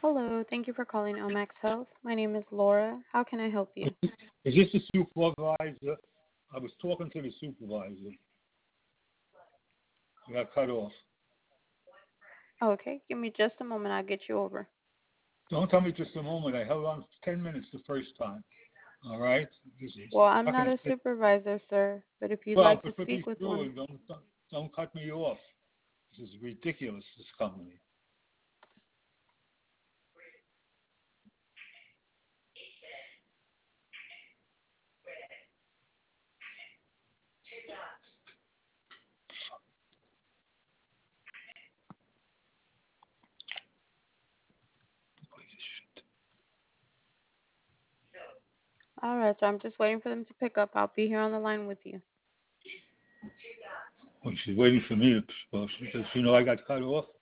Hello, thank you for calling Omax Health. My name is Laura. How can I help you? Is this the supervisor? I was talking to the supervisor. I got cut off. Okay, give me just a moment. I'll get you over. Don't tell me just a moment. I held on 10 minutes the first time. All right? This is Well, I'm not fucking a shit. supervisor, sir, but if you'd Well, like to but put me speak with through one. and don't cut me off. This is ridiculous, this company. All right, so I'm just waiting for them to pick up. I'll be here on the line with you. Well, she's waiting for me. Well, does she know I got cut off?